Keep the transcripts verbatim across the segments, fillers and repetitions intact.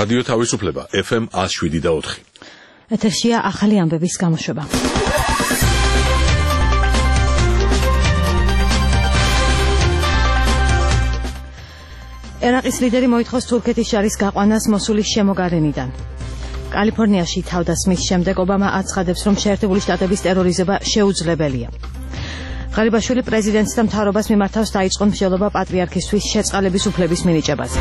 რადიო თავისუფლება ეფ ემ one oh seven და four. ეთერშია ახალი ამბების გამოშვება. ერაყის ლიდერი მოითხოვს თურქეთის შარის გაყვანას მოსულის შემოგარენიდან. კალიფორნიაში თავდასხმის შემდეგ ობამა აცხადებს, რომ შეერთებული შტატების ტერორიზება შეუძლებელია. ღარიბაშვილი პრეზიდენტს და მთავრობას მიმართავს დაიწყო მსჯელობა პატრიარქისთვის შეწყალების უფლების მინიჭებაზე.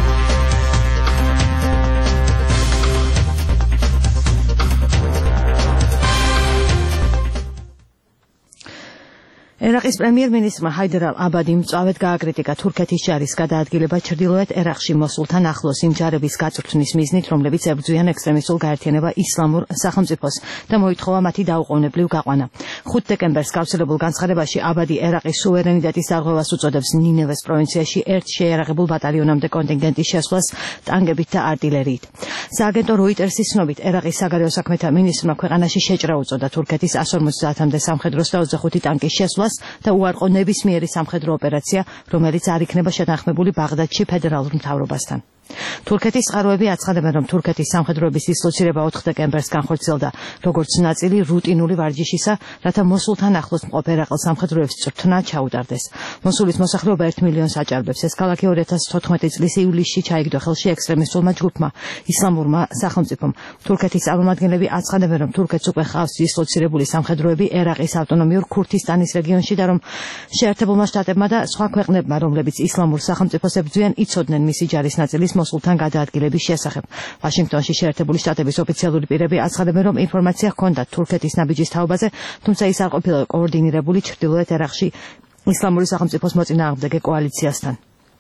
ერაყის პრემიერ-მინისტრმა ჰაიდარ ალ-აბადი მწვავედ გააკრიტიკა თურქეთის ჯარის გადაადგილება ჩრდილოეთ ერაყში მოსულთან ახლოს იმ ჯარების გაწვრთნის მიზნით, რომლებიც ებრძვიან ექსტრემისტულ გაერთიანება ისლამურ სახელმწიფოს და მოითხოვა მათი დაუყოვნებლივ გაყვანა. ხუთ დეკემბერს გავრცელებულ განცხადებაში აბადი ერაყის სუვერენიტეტის დარღვევას უწოდებს ნინევეს პროვინციაში ერთ შეიარაღებულ ბატალიონამდე კონტინგენტის შესვლას ტანკებით და артиლერიით. სააგენტო როიტერსის ცნობით, ერაყის საგარეო საქმეთა მინისტრმა ქვეყანაში შეჭრა უწოდა თურქეთის one fifty-მდე სამხედროს და ოცდახუთი ტანკის შესვლას და უარყო ნებისმიერი სამხედრო ოპერაცია, რომელიც არ იქნება შეთანხმებული ბაღდადში ფედერალურ მთავრობასთან. თურქეთის წყაროები აცხადებენ, რომ თურქეთის სამხედროების დისლოცირება ოთხ დეკემბერს განხორციელდა როგორც ნაწილი რუტინული ვარჯიშისა, რათა მოსულთან ახლოს მყოფ ერაყელ სამხედროებს წვრთნა ჩაუტარდეს. მოსულის მოსახლეობა ერთ მილიონს აჭარბებს. ეს ქალაქი two thousand fourteen წლის ივლისში ჩაიგდო ხელში ექსტრემისტულმა ჯგუფმა, ისლამურმა სახელმწიფომ. თურქეთის წარმომადგენლები აცხადებენ, რომ თურქეთს უკვე ჰყავს დისლოცირებული სამხედროები ერაყის ავტონომიურ ქურთისტანის რეგიონში და რომ შეერთებულმა შტატებმა და სხვა ქვეყნებმა, რომლებიც ისლამურ სახელმწიფოს ებრძვიან, იცოდნენ მისი ჯარის ნაწილის მოსულთან გადაადგილების შესახებ. ვაშინგტონში შეერთებული შტატების ოფიციალური პირები აცხადებენ, რომ ინფორმაცია ჰქონდათ თურქეთის ნაბიჯის თაობაზე, თუმცა ის არ ყოფილა კოორდინირებული ჩრდილოეთ ერაყში ისლამური სახელმწიფოს მოწინააღმდეგე კოალიციასთან.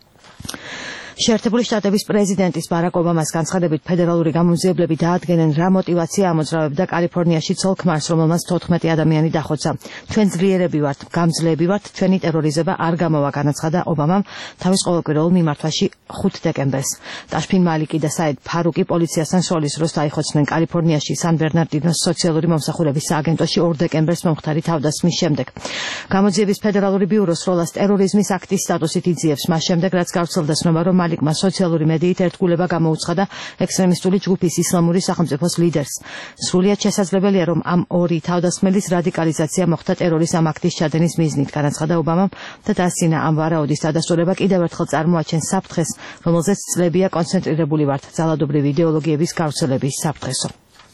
შეერთებული შტატების პრეზიდენტის ბარაკ ობამას განცხადებით, ფედერალური გამომძიებლები დაადგენენ, რა მოტივაცია ამოძრავებდა კალიფორნიაში ცოლ-ქმარს, რომელმაც თოთხმეტი ადამიანი დახოცა. ჩვენ ძლიერები ვართ, გამძლეები ვართ, ჩვენი ტერორიზება არ გამოვა, განაცხადა ობამამ თავის ყოველკვირეულ მიმართვაში ხუთ დეკემბერს. ტაშფინ მალიკი და საედ ფარუკი პოლიციასთან სროლის დროს დაიხოცნენ კალიფორნიაში სან ბერნარდინოს სოციალური მომსახურების სააგენტოში ორ დეკემბერს მომხდარი თავდასხმის შემდეგ. გამოძიების ფედერალური ბიურო სროლას ტერორიზმის აქტის სტატუსით იძიებს, მას შემდეგ რაც გავრცელდა ცნობა, რომ მალიკმა სოციალური მედიით ერთგულება გამოუცხადა ექსტრემისტული ჯგუფის ისლამური სახელმწიფოს ლიდერს. სრულიად შესაძლებელია, რომ ამ ორი თავდასხმელის რადიკალიზაცია მოხდა ტერორის ამ აქტის ჩადენის მიზნით, განაცხადა ობამამ და დასცინა ამ ვარაუდის დადასტურება კიდევ ერთხელ წარმოაჩენს საფრთხეს, რომელზეც წლებია კონცენტრირებული ვართ ძალადობრივი იდეოლოგიების გავრცელების საფრთხესო.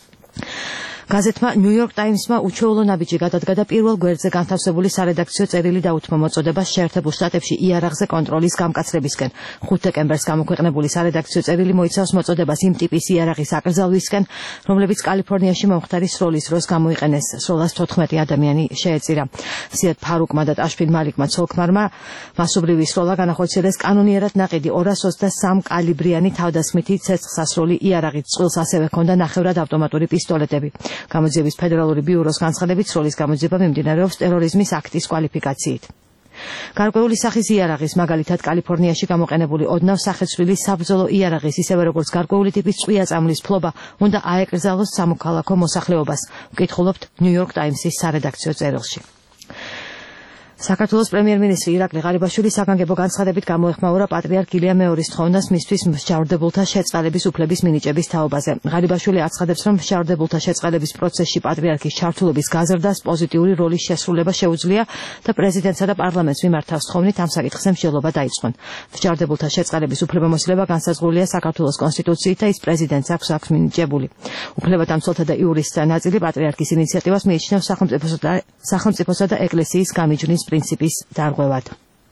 გაზეთმა New York Times-მა უჩვეულო ნაბიჯი გადადგა და პირველ გვერდზე განთავსებული სარედაქციო წერილი დაუთმო მოწოდებას შეერთებულ შტატებში იარაღზე კონტროლის გამკაცრებისკენ. ხუთ დეკემბერს გამოქვეყნებული სარედაქციო წერილი მოიცავს მოწოდებას იმ ტიპის იარაღის აკრძალვისკენ, რომლებიც კალიფორნიაში მომხდარი სროლის დროს გამოიყენეს. სროლას თოთხმეტი ადამიანი შეეწირა. სიად ფარუკმა და ტაშფინ მალიკმა ცოლ-ქმარმა მასობრივი სროლა განახორციელეს კანონიერად ნაყიდი ორას ოცდასამი კალიბრიანი თავდასხმითი ცეცხლსასროლი იარაღით. წყვილს ასევე ჰქონდა ნახევრად ავტომატური პისტოლეტები. გამოძიების ფედერალური ბიუროს განცხადებით, სროლის გამოძიება მიმდინარეობს ტერორიზმის აქტის კვალიფიკაციით. გარკვეული სახის იარაღის, მაგალითად კალიფორნიაში გამოყენებული ოდნავ სახეცვლილი საბრძოლო იარაღის, ისევე როგორც გარკვეული ტიპის წვია წამლის ფლობა უნდა აეკრძალოს სამოქალაქო მოსახლეობას, ვკითხულობთ New York Times-ის სარედაქციო წერილში. საქართველოს პრემიერ-მინისტრი ირაკლი ღარიბაშვილი საგანგებო განცხადებით გამოეხმაურა პატრიარქ ილია მეორის თხოვნას მისთვის მსჯავრდებულთა შეწყალების უფლების მინიჭების თაობაზე. ღარიბაშვილი აცხადებს, რომ მსჯავრდებულთა შეწყალების პროცესში პატრიარქის ჩართულობის გაზრდას პოზიტიური როლის შესრულება შეუძლია და პრეზიდენტსა და პარლამენტს მიმართავს თხოვნით ამ საკითხზე მსჯელობა დაიწყონ. მსჯავრდებულთა შეწყალების უფლებამოსილება განსაზღვრულია საქართველოს კონსტიტუციით და ის პრეზიდენტს აქვს აქვს მინიჭებული. უფლებადამცველთა და იურისტთა ნაწილი პატრიარქის ინიციატივას მიიჩნევს სახელმწიფოსა და ეკლესიის გამიჯვნის პრინციპის დარღვევად.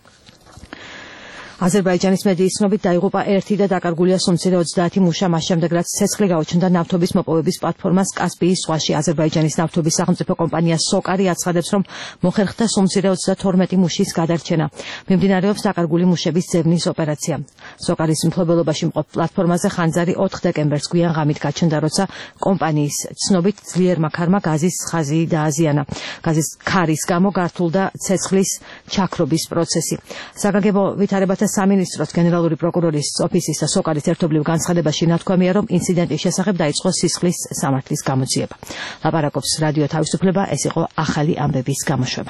აზერბაიჯანის მედიის ცნობით დაიღუპა ერთი და დაკარგულია სულ ოცდაათი მუშა მას შემდეგ, რაც ცეცხლი გაუჩნდა ნავთობის მოპოვების პლატფორმას კასპიის ზღვაში. აზერბაიჯანის ნავთობის სახელმწიფო კომპანია სოკარი აცხადებს, რომ მოხერხდა სულ ოცდათორმეტი მუშის გადარჩენა. მიმდინარეობს დაკარგული მუშების ძებნის ოპერაცია. სოკარის მფლობელობაში მყოფ პლატფორმაზე ხანძარი ოთხ დეკემბერს გვიან ღამით გაჩნდა, როცა კომპანიის ცნობით ძლიერმა ქარმა გაზის ხაზი დააზიანა. გაზის ქარის გამო გართულდა ცეცხლის ჩაქრობის პროცესი. საგანგებო ვითარებათა სამინისტროს გენერალური პროკურორის ოფისის და სოკარის ერთობლივ განცხადებაში ნათქვამია, რომ ინციდენტის შესახებ დაიწყო სისხლის სამართლის გამოძიება. ლაპარაკობს რადიო თავისუფლება, ეს იყო ახალი ამბების გამოშვება.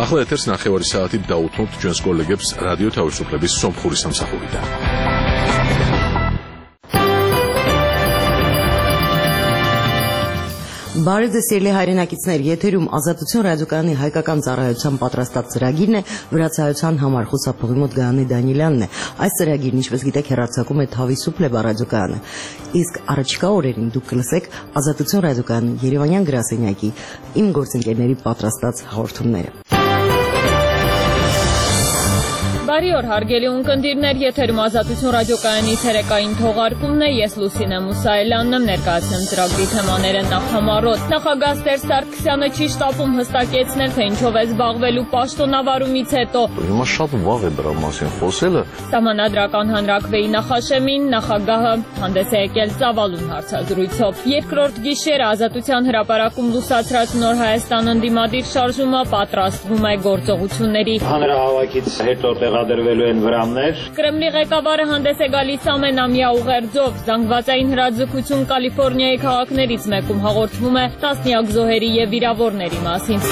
ახლა ეთერს ნახევარი საათით დაუთმობთ ჩვენს კოლეგებს რადიო თავისუფლების სომხური სამსახურიდან. Բարև ձեզ սիրելի հայրենակիցներ, եթերում Ազատություն ռադիոկայանի հայկական ծառայության պատրաստած ծրագիրն է, վրացայության համար խոսափողի մոտ Գայանե Դանիելյանն է։ Այս ծրագիրն, ինչպես գիտեք, հեռարձակում է Թավիսուփլեբա ռադիոկայանը։ Իսկ առաջիկա օրերին դուք կլսեք Ազատություն ռադիոկայանի Երևանյան գրասենյակի իմ գործընկերների պատրաստած հաղորդումները։ Բարի օր, հարգելի ունկնդիրներ, եթերում Ազատություն ռադիոկայանի ցերեկային թողարկումն է, ես Լուսինե Մուսայելյանն եմ, ներկայացնում ծրագրի թեմաները նախամարոտ։ Նախագահ Սերժ Սարգսյանը չի շտապում հստակեցնել, թե ինչով է զբաղվելու պաշտոնավարումից հետո։ Հիմա շատ վաղ է դրա մասին խոսելը։ Սահմանադրական հանրաքվեի նախաշեմին նախագահը հանդես է եկել ծավալուն հարցազրույցով։ Երկրորդ գիշերը Ազատության հրապարակում լուսացրած Նոր Հայաստան ընդդիմադիր շարժումը պատրաստվում է գործողությունների։ Հանրահավաքից հետո տեղադրվելու են վրաններ։ Կրեմլի ղեկավարը հանդես է գալիս ամենամյա ուղերձով։ Զանգվածային հրաձգություն Կալիֆոռնիայի քաղաքներից մեկում հաղորդվում է տասնյակ զոհերի եւ վիրավորների մասին։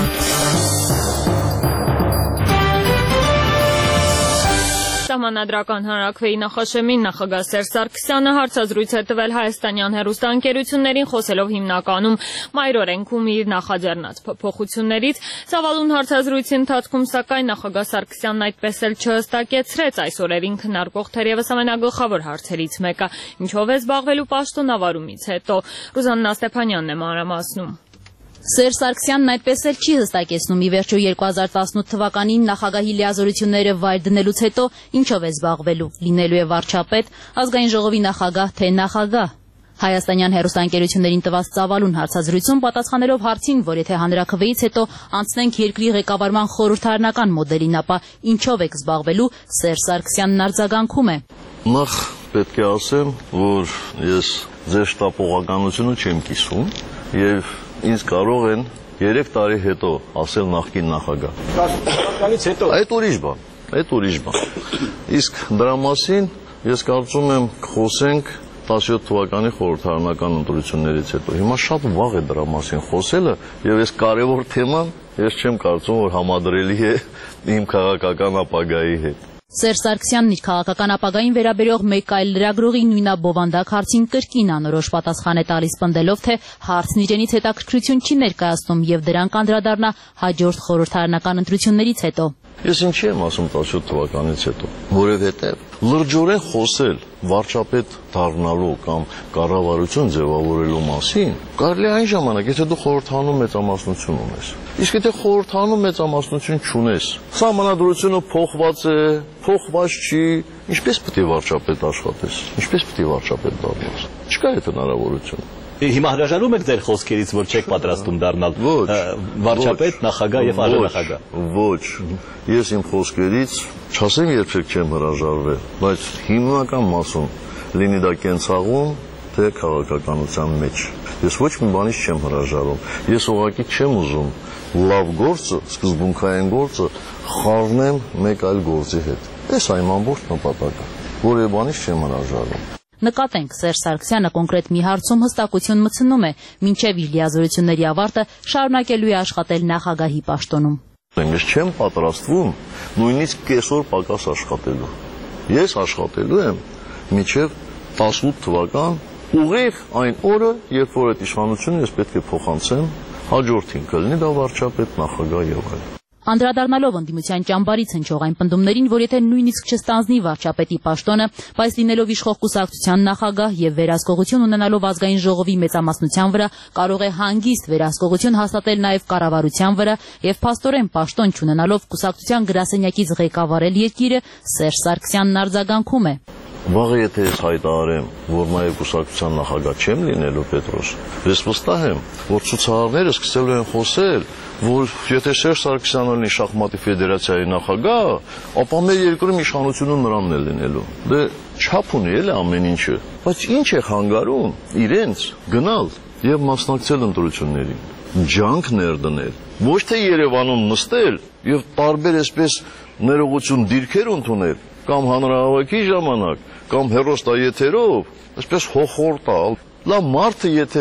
Սահմանադրական հանրաքվեի նախաշեմին նախագահ Սերժ Սարգսյանը հարցազրույց է տվել հայաստանյան հեռուստաընկերություններին, խոսելով հիմնականում մայր օրենքում իր նախաձեռնած փոփոխություններից։ Ծավալուն հարցազրույցի ընթացքում սակայն նախագահ Սարգսյանն այդպես էլ չհստակեցրեց այս օրերին քննարկվող թերևս ամենագլխավոր հարցերից մեկը՝ ինչով է զբաղվելու պաշտոնավարումից հետո։ Ռուզաննա Ստեփանյանն է մանրամասնում։ Սերժ Սարգսյանն այդպես էլ չի հստակեցնում ի վերջո երկու հազար տասնութ թվականին նախագահի լիազորությունները վայր դնելուց հետո ինչով է զբաղվելու, լինելու է վարչապետ, ազգային ժողովի նախագահ, թե նախագահ։ Հայաստանյան հեռուստաընկերություններին տված ծավալուն հարցազրույցում պատասխանելով հարցին, որ եթե հանրաքվեից հետո անցնենք երկրի ղեկավարման խորհրդարանական մոդելին, ապա ինչով եք զբաղվելու, Սերժ Սարգսյանն արձագանքում է։ Նախ պետք է ասեմ, որ ես ձեր շտապողականությունը չեմ կիսում եւ ինձ կարող են երեք տարի հետո ասել նախկին նախագահ։ Տասնականից հետո։ Այդ ուրիշ բան, այդ ուրիշ բան։ Իսկ դրա մասին ես կարծում եմ խոսենք տասնյոթ թվականի խորհրդարանական ընտրություններից հետո։ Հիմա շատ վաղ է դրա մասին խոսելը եւ այս կարևոր թեման ես չեմ կարծում, որ համադրելի է իմ քաղաքական ապագայի հետ։ Սերժ Սարգսյանն իր քաղաքական ապագային վերաբերող մեկ այլ լրագրողի նույնաբովանդակ հարցին կրկին անորոշ պատասխան է տալիս, պնդելով, թե հարցն իրենից հետաքրքրություն չի ներկայացնում եւ դրան կանդրադառնա հաջորդ խորհրդարանական ընտրություններից հետո։ Ես ինչի եմ ասում տասնյոթ թվականից հետո, որովհետև լրջորեն խոսել վարչապետ դառնալու կամ կառավարություն ձևավորելու մասին կարելի է այն ժամանակ, եթե դու խորհրդանում մեծամասնություն ունես։ Իսկ եթե խորհրդանում մեծամասնություն չունես, սահմանադրությունը փոխված է, փոխված չի, ինչպես պետք է վարչապետ աշխատես, ինչպես պետք է վարչապետ դառնաս։ Չկա այդ հնարավորությունը։ Հիմա հրաժարվում եք ձեր խոսքերից, որ չեք պատրաստում դառնալ վարչապետ, նախագահ եւ արժանախագահ։ Ոչ, ես իմ խոսքերից չասեմ երբեք չեմ հրաժարվել, բայց հիմնական մասում լինի դա կենցաղում, թե քաղաքականության մեջ։ Ես ոչ մի բանից չեմ հրաժարվում։ Ես ուղղակի չեմ ուզում լավ գործը, սկզբունքային գործը խառնեմ մեկ այլ գործի հետ։ Այս այն ամբողջ նպատակը, որևէ բանից չեմ հրաժարվում։ Նկատենք, Սերժ Սարգսյանը կոնկրետ մի հարցում հստակություն մտցնում է, մինչև իր լիազորությունների ավարտը շարունակելու է աշխատել նախագահի պաշտոնում։ Ես չեմ պատրաստվում նույնիսկ կեսօր պակաս աշխատելու։ Ես աշխատելու եմ մինչև տասնութ թվական ուղիղ այն օրը, երբ որ այդ իշխանությունը ես պետք է փոխանցեմ հաջորդին, կլինի դա վարչապետ, նախագահ եւ այլն։ Անդրադառնալով ընդդիմության ճամբարից հնչող այն պնդումներին, որ եթե նույնիսկ չստանձնի վարչապետի պաշտոնը, բայց լինելով իշխող կուսակցության նախագահ եւ վերահսկողություն ունենալով ազգային ժողովի մեծամասնության վրա, կարող է հանգիստ վերահսկողություն հաստատել նաեւ կառավարության վրա եւ փաստորեն պաշտոն չունենալով կուսակցության գրասենյակից ղեկավարել երկիրը, Սերժ Սարգսյանն արձագանքում է։ Վաղը եթե ես հայտարարեմ, որ նաև կուսակցության նախագահ չեմ լինելու, Պետրոս, ես վստահ եմ, որ ցուցարարները սկսելու են խոսել, որ եթե Սերժ Սարգսյանը լինի շախմատի ֆեդերացիայի նախագահ, ապա մեր երկրում իշխանությունը նրանն է լինելու։ Դե չափ ունի էլ ամեն ինչը, բայց ինչ է խանգարում իրենց գնալ եւ մասնակցել ընտրություններին, ջանք ներդնել, ոչ թե Երևանում նստել եւ տարբեր այսպես ներողություն դիրքեր ընդունել, կամ հանրահավաքի ժամանակ, կամ հեռուստաեթերով, այսպես հոխորտալ։ Լավ մարդը եթե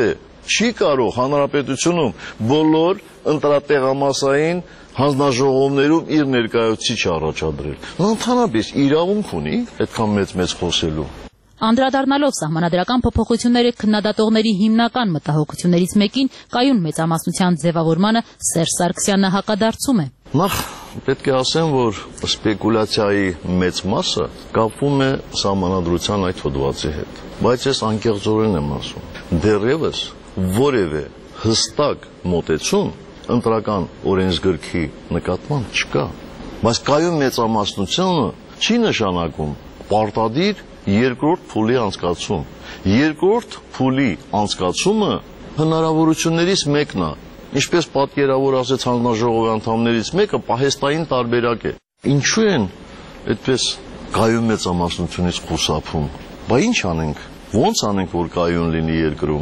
չի կարող հանրապետությունում բոլոր ընտրատեղամասային հանձնաժողովներում իր ներկայացուցիչ առաջադրել։ Նա ընդհանրապես իրավունք ունի այդքան մեծ-մեծ խոսելու։ Անդրադառնալով սահմանադրական փոփոխությունների քննադատողների հիմնական մտահոգություններից մեկին կայուն մեծամասնության ձևավորմանը Սերժ Սարգսյանը հակադարձում է։ Նախ պետք է ասեմ, որ սպեկուլյացիայի մեծ մասը կապվում է սահմանադրության այդ հոդվածի հետ, բայց ես անկեղծորեն եմ ասում, դեռևս որևէ հստակ մոտեցում ընտրական օրենսգրքի նկատմամբ չկա, բայց կայուն մեծամասնությունը չի նշանակում պարտադիր երկրորդ փուլի անցկացում։ Երկրորդ փուլի անցկացումը հնարավորություններից մեկն է, ինչպես պատկերավոր ասեց հանձնաժողովի անդամներից մեկը, պահեստային տարբերակ է։ Ինչու են այդպես կայուն մեծամասնությունից խուսափում։ Բա ինչ անենք, ո՞նց անենք, որ կայուն լինի երկրում։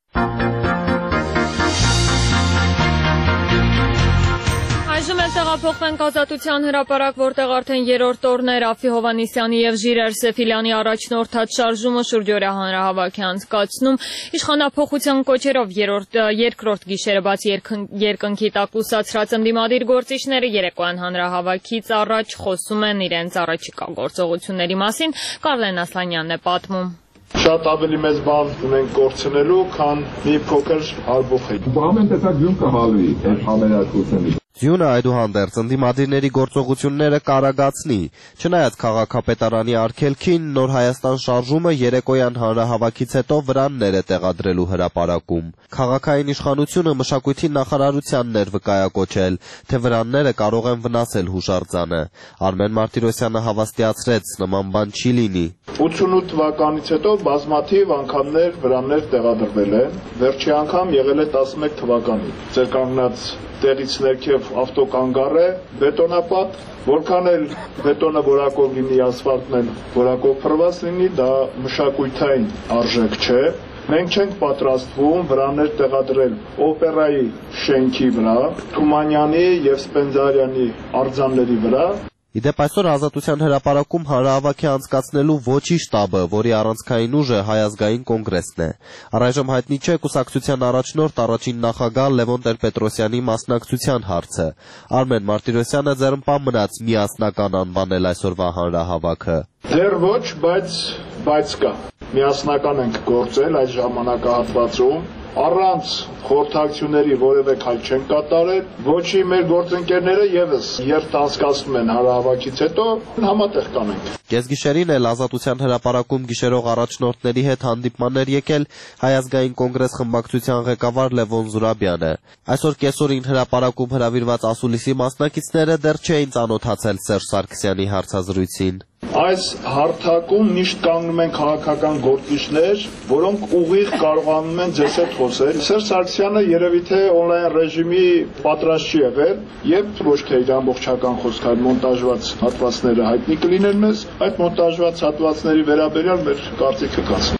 Այժմ էլ տեղափոխվենք Ազատության հրապարակ, որտեղ արդեն երրորդ օրն է Ռաֆի Հովհաննիսյանի եւ Ժիրայր Սեֆիլյանի առաջնորդած շարժումը շուրջօրյա հանրահավաք է անցկացնում։ Իշխանափոխության կոչերով երրորդ երկրորդ գիշերը բաց երկնքի տակ ուսացրած ընդդիմադիր գործիչները երեկոյան հանրահավաքից առաջ խոսում են իրենց առաջիկա գործողությունների մասին։ Կարլեն Ասլանյանն է պատմում։ Շատ ավելի մեծ բան ունենք կորցնելու, քան մի փոքր արբուխի։ Բամեն տեսակ ջուն կհալվի այդ համերաշխությունից։ Ձյունը այդուհանդերձ ընդդիմադիրների գործողությունները կարագացնի, չնայած քաղաքապետարանի արգելքին Նոր Հայաստան շարժումը երեկոյան հանրահավաքից հետո վրաններ է տեղադրելու հրապարակում։ Քաղաքային իշխանությունը մշակույթի նախարարությանն էր վկայակոչել, թե վրանները կարող են վնասել հուշարձանը։ Արմեն Մարտիրոսյանը հավաստիացրեց, նման բան չի լինի։ ութսունութ թվականից հետո բազմաթիվ անգամներ վրաններ տեղադրվել են, վերջի անգամ եղել է տասնմեկ թվականին։ Ձեր կանգնած տեղից ներքև ավտոկանգառ է, բետոնապատ, որքան էլ բետոնը որակով լինի, ասֆալտն էլ որակով փռված լինի, դա մշակութային արժեք չէ։ Մենք չենք պատրաստվում վրաներ տեղադրել օպերայի շենքի վրա, Թումանյանի եւ Սպենդիարյանի արձանների վրա։ Իդեպ այսօր Ազատության հրապարակում հանրահավաքի անցկացնելու ոչի շտաբը, որի առանցքային ուժը Հայ ազգային կոնգրեսն է։ Առայժմ հայտնի չէ կուսակցության առաջնորդ առաջին նախագահ Լևոն Տեր-Պետրոսյանի մասնակցության հարցը։ Արմեն Մարտիրոսյանը ձեռնպահ մնաց միասնական անվանել այսօրվա հանրահավաքը։ Դեռ ոչ, բայց բայց կա։ Միասնական ենք գործել այդ ժամանակահատվածում։ Առանց խորհրդակցությունների որևէ քայլ չեն կատարել, ոչի մեր գործընկերները եւս երթ անցկացնում են հանրահավաքից հետո համատեղ կանենք։ Կեսգիշերին էլ Ազատության հրապարակում գիշերող առաջնորդների հետ հանդիպման էր եկել Հայ ազգային կոնգրես խմբակցության ղեկավար Լևոն Զուրաբյանը։ Այսօր կեսօրին հրապարակում հրավիրված ասուլիսի մասնակիցները դեռ չէին ծանոթացել Սերժ Սարգսյանի հարցազրույցին։ Այս հարթակում միշտ կանգնում են քաղաքական գործիչներ, որոնք ուղիղ կարողանում են ձեզ հետ խոսել։ Սերժ Սարգսյանը երևի թե օնլայն ռեժիմի պատրաստ չի եղել, եւ ոչ թե իր ամբողջական խոսքային մոնտաժված հատվածները հայտնի կլինեն մեզ, այդ մոնտաժված հատվածների վերաբերյալ մեր կարծիքը կասենք։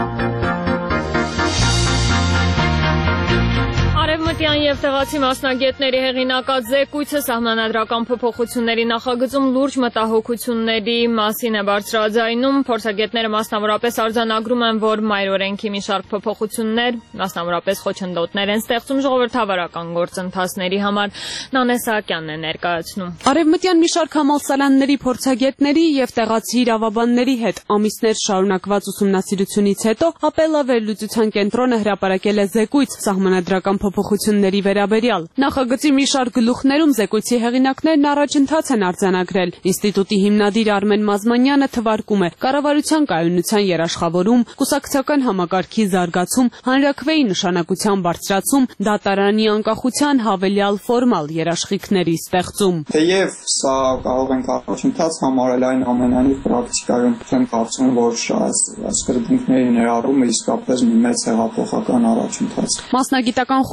Արևմտյան եւ տեղացի մասնագետների հեղինակած զեկույցը սահմանադրական փոփոխությունների նախագծում լուրջ մտահոգությունների մասին է բարձրաձայնում։ Փորձագետները մասնավորապես արձանագրում են, որ մայր օրենքի մի շարք փոփոխություններ, մասնավորապես խոչընդոտներ են ստեղծում ժողովրդավարական գործընթացների համար։ Նանե Սահակյանն է ներկայացնում։ Արևմտյան մի շարք համալսարանների փորձագետների եւ տեղացի իրավաբանների հետ ամիսներ շարունակված ուսումնասիրությունից հետո ապելավերլուծության կենտրոնը հրապարակել է զեկույց սահմանադրական փոփոխությունների վերաբերյալ։ Նախագծի մի շարք գլուխներում զեկույցի հեղինակներն առաջընթաց են արձանագրել։ Ինստիտուտի հիմնադիր Արմեն Մազմանյանը թվարկում է կառավարության կայունության երաշխավորում, կուսակցական համակարգի զարգացում, հանրաքվեի նշանակության բարձրացում, դատարանի անկախության հավելյալ ֆորմալ երաշխիքների ստեղծում։ Թեև սա կարող ենք առաջընթաց համարել, այն ամենայնիվ պրակտիկայում չեմ կարծում, որ այս կրկինքների ներառումը իսկապես մի մեծ հեղափոխական առաջընթաց։ Մասնագիտական խումբը մյուս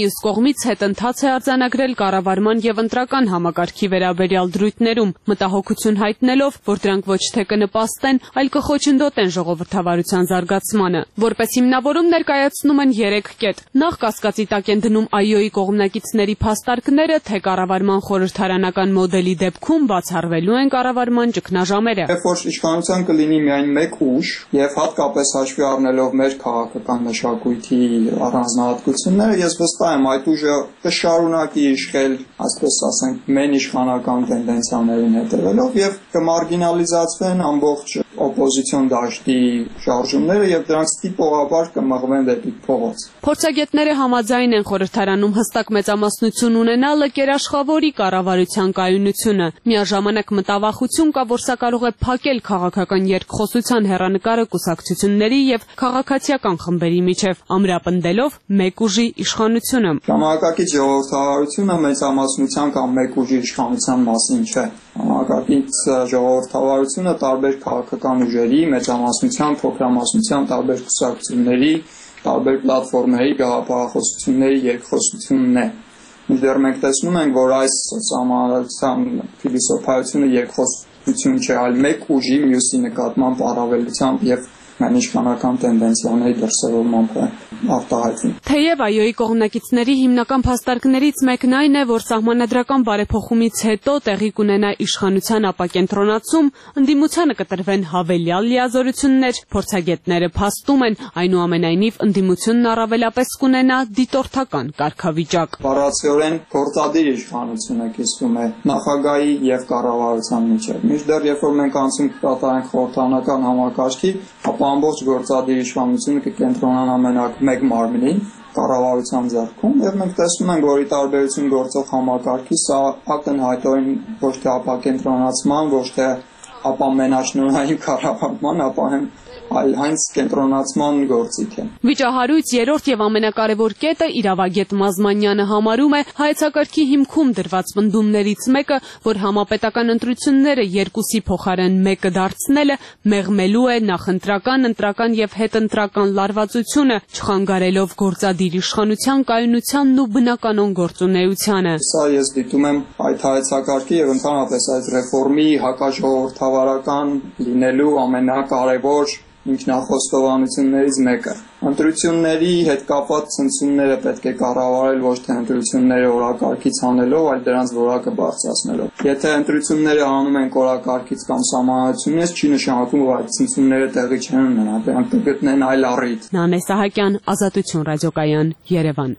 մյուս կողմից հետընթաց է արձանագրել կառավարման եւ ընտրական համակարգի վերաբերյալ դրույթներում, մտահոգություն հայտնելով, որ դրանք ոչ թե կնպաստեն, այլ կխոչընդոտեն ժողովրդավարության զարգացմանը։ Որպես հիմնավորում ներկայացնում են երեք կետ։ Նախ կասկածի տակ են դնում ԱՅՈ-ի կողմնակիցների փաստարկները, թե կառավարման խորհրդարանական մոդելի դեպքում բացառվելու են կառավարման ճգնաժամերը։ Երբ որ իշխանության կլինի միայն մեկ ուժ եւ հատկապես հաշվի առնելով մեր քաղաքական մշակույթի առանձնահատկությունները, ես վստահ եմ այդ ուժը կշարունակի իշխել, այսպես ասենք, մեն իշխանական տենդենցիաներին հետևելով եւ կմարգինալիզացվեն ամբողջ օպոզիցիոն դաշտի շարժումները եւ դրանք ստիպողաբար կմղվեն դեպի փողոց։ Փորձագետները համաձայն են խորհրդարանում հստակ մեծամասնություն ունենալը կերաշխավորի կառավարության կայունությունը։ Միաժամանակ մտավախություն կա, որ սա կարող է փակել քաղաքական երկխոսության հեռանկարը կուսակցությունների եւ քաղաքացիական խմբերի միջև, ամրապնդելով մեկ ուժի իշխանությունը։ Ժամանակակից ժողովրդավարությունը մեծամասնության կամ մեկ ուժի իշխանության մասին չէ։ Ժամանակակից ժողովրդավարությունը տարբեր քաղաքական ուժերի, մեծամասնության, փոքրամասնության, տարբեր կուսակցությունների, տարբեր պլատֆորմերի, գաղափարախոսությունների երկխոսությունն է։ Մինչդեռ մենք տեսնում ենք, որ այս սահմանադրության փիլիսոփայությունը երկխոսություն չէ, այլ մեկ ուժի մյուսի նկատմամբ առավելությամբ եւ իշխանական տենդենցիաների դրսևորմամբ է արտահայտվում։ Թեև ԱՅՈ-ի կողմնակիցների հիմնական փաստարկներից մեկն այն է, որ սահմանադրական բարեփոխումից հետո տեղի կունենա իշխանության ապակենտրոնացում, ընդդիմությանը կտրվեն հավելյալ լիազորություններ, փորձագետները փաստում են, այնուամենայնիվ ընդդիմությունն առավելապես կունենա դիտորդական կարգավիճակ։ Բառացիորեն գործադիր իշխանությունը կիսվում է նախագահի եւ կառավարության միջեւ։ Մինչդեռ երբ որ մենք անցում կկատարենք խորհրդարանական համակարգի, ապա ամբողջ գործադիր իշխանությունը կկենտրոնանա մենակ մեկ մարմնի կառավարության ձեռքում եւ մենք տեսնում ենք, որ ի տարբերություն գործող համակարգի սա ակնհայտորեն ոչ թե ապակենտրոնացման, ոչ թե ապամենաշնորհային կառավարման, ապա այլ հենց կենտրոնացման գործիք է։ Վիճահարույց երրորդ եւ ամենակարևոր կետը իրավագետ Մազմանյանը համարում է հայեցակարգի հիմքում դրված պնդումներից մեկը, որ համապետական ընտրությունները երկուսի փոխարեն մեկը դարձնելը մեղմելու է նախընտրական, ընտրական եւ հետընտրական լարվածությունը, չխանգարելով գործադիր իշխանության կայունությանն ու բնականon գործունեությանը։ Սա ես դիտում եմ այդ հայեցակարգի եւ ընդհանրապես այդ ռեֆորմի հակաժողովրդավարական լինելու ամենակարևոր ինքնախոստովանություններից մեկը։ Ընտրությունների հետ կապված ցնցումները պետք է կառավարել ոչ թե ընտրությունները օրակարգից հանելով, այլ դրանց որակը բարձրացնելով։ Եթե ընտրությունները անում են օրակարգից կամ սահմանադրությունից, չի նշանակում, որ այդ ցնցումները տեղի չեն ունենա, դրանք կգտնեն այլ առիթ։ Նանե Սահակյան, Ազատություն ռադիոկայան, Երևան։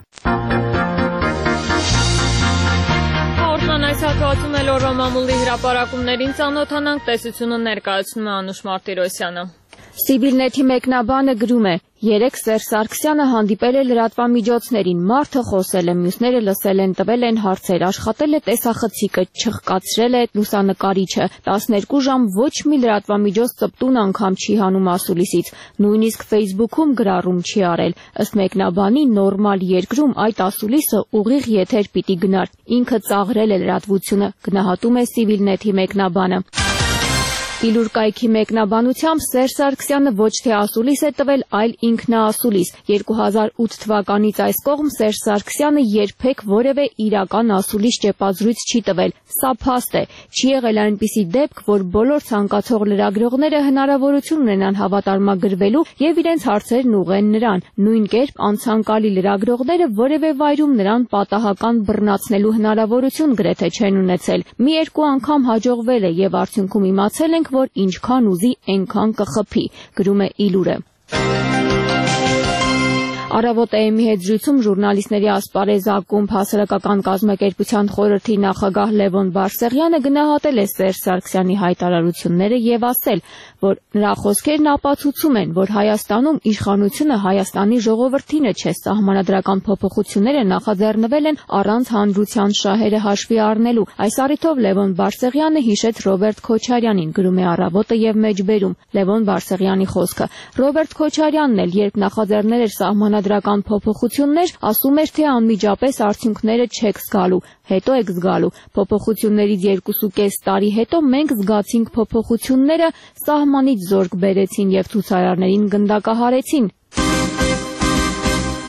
Այս հատվածում էլ օրվա մամուլի հրապարակումներին ծանոթանանք, տեսությունը ներկայացնում է Անուշ Մարտիրոսյանը։ Civilnet-ի մեկնաբանը գրում է. Երեք Սերժ Սարգսյանը հանդիպել է լրատվամիջոցներին, մարդը խոսել է, մյուսները լսել են, տվել են հարցեր, աշխատել է տեսախցիկը, չխկացրել է լուսանկարիչը, տասներկու ժամ ոչ մի լրատվամիջոց ծպտուն անգամ չի հանում ասուլիսից, նույնիսկ Facebook-ում գրառում չի արել, ըստ մեկնաբանի նորմալ երկրում այդ ասուլիսը ուղիղ եթեր պիտի գնար, ինքը ծաղրել է լրատվությունը, գնահատում է Civilnet-ի մեկնաբանը։ Իլուր կայքի մեկնաբանությամբ Սերժ Սարգսյանը ոչ թե ասուլիս է տվել, այլ ինքնաասուլիս։ երկու հազար ութ թվականից այս կողմ Սերժ Սարգսյանը երբեք որևէ իրական ասուլիս ճեպազրույց չի տվել։ Սա փաստ է։ Չի եղել այնպիսի դեպք, որ բոլոր ցանկացող լրագրողները հնարավորություն ունենան հավատարմագրվելու եւ իրենց հարցերն ուղղեն նրան։ Նույն կերպ անցանկալի լրագրողները որևէ վայրում նրան պատահական բռնացնելու հնարավորություն գրեթե չեն ունեցել։ Մի երկու անգամ հաջողվել է եւ արդյունքում իմացել են, որ ինչքան ուզի այնքան կխփի, գրում է Իլուրը։ Առավոտ էեմի հետ զրույցում ժուրնալիստների ասպարեզ ակումբ հասարակական կազմակերպության խորհրդի նախագահ Լևոն Բարսեղյանը գնահատել է Սերժ Սարգսյանի հայտարարությունները եւ ասել, որ նրա խոսքերն ապացուցում են, որ Հայաստանում իշխանությունը Հայաստանի ժողովրդինը չէ, սահմանադրական փոփոխությունները նախաձեռնվել են առանց հանրության շահերը հաշվի առնելու։ Այս առիթով Լևոն Բարսեղյանը հիշեց Ռոբերտ Քոչարյանին, գրում է Առավոտը եւ մեջբերում Լևոն Բարսեղյանի խոսքը։ Ռոբերտ Քոչարյանն էլ երբ նախաձեռնել էր սահմանադրական փոփոխություններ, ասում էր, թե անմիջապես արդյունքները չեք զգալու, հետո եք զգալու։ Փոփոխություններից երկուսուկես տարի հետո մենք զգացինք փոփոխությունները, սահմանից զորք բերեցին եւ ցուցարարներին գնդակահարեցին։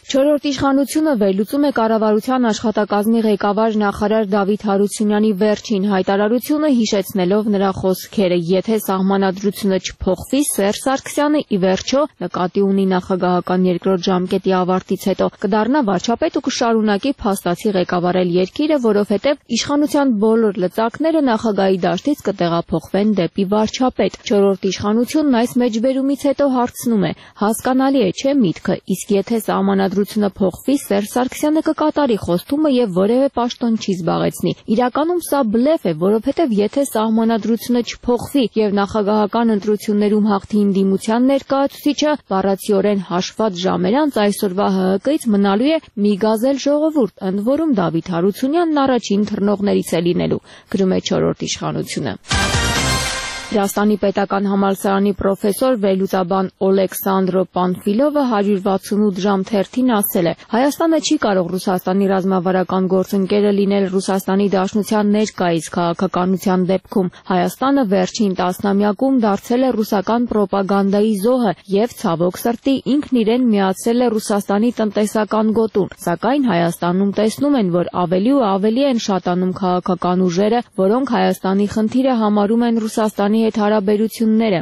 Չորրորդ իշխանությունը վերլուծում է կառավարության աշխատակազմի ղեկավար նախարար Դավիթ Հարությունյանի վերջին հայտարարությունը, հիշեցնելով նրա խոսքերը. եթե սահմանադրությունը չփոխվի, Սերժ Սարգսյանը ի վերջո նկատի ունի նախագահական երկրորդ ժամկետի ավարտից հետո կդառնա վարչապետ ու կշարունակի փաստացի ղեկավարել երկիրը, որովհետև իշխանության բոլոր լծակները նախագահի դաշտից կտեղափոխվեն դեպի վարչապետ։ Չորրորդ իշխանությունն այս մեջբերումից հետո հարցնում է. հասկանալի է, չէ՞ միտքը, իսկ եթե սահմանադրությունը փոխվի, Սերժ Սարգսյանը կկատարի խոստումը եւ որևէ պաշտոն չի զբաղեցնի։ Իրականում սա բլեֆ է, որովհետեւ եթե սահմանադրությունը չփոխվի եւ նախագահական ընտրություններում հաղթի ընդդիմության ներկայացուցիչը, բառացիորեն հաշված ժամեր անց այսօրվա ՀՀԿ-ից մնալու է մի գազել ժողովուրդ, ընդ որում Դավիթ Հարությունյանն առաջին թռնողներից է լինելու, գրում է չորրորդ իշխանությունը։ Վրաստանի պետական համալսարանի պրոֆեսոր վերլուծաբան Օլեքսանդրո Պանֆիլովը հարյուր վաթսունութ ժամ թերթին ասել է. Հայաստանը չի կարող Ռուսաստանի ռազմավարական գործընկերը լինել Ռուսաստանի Դաշնության ներկայիս քաղաքականության դեպքում։ Հայաստանը վերջին տասնամյակում դարձել է ռուսական պրոպագանդայի զոհը եւ ցավոք սրտի ինքն իրեն միացրել է Ռուսաստանի տնտեսական գոտուն։ Սակայն Հայաստանում տեսնում են, որ ավելի ու ավելի են շատանում քաղաքական ուժերը, որոնք Հայաստանի խնդիրը համարում են Ռուսաստանի հետ հարաբերությունները։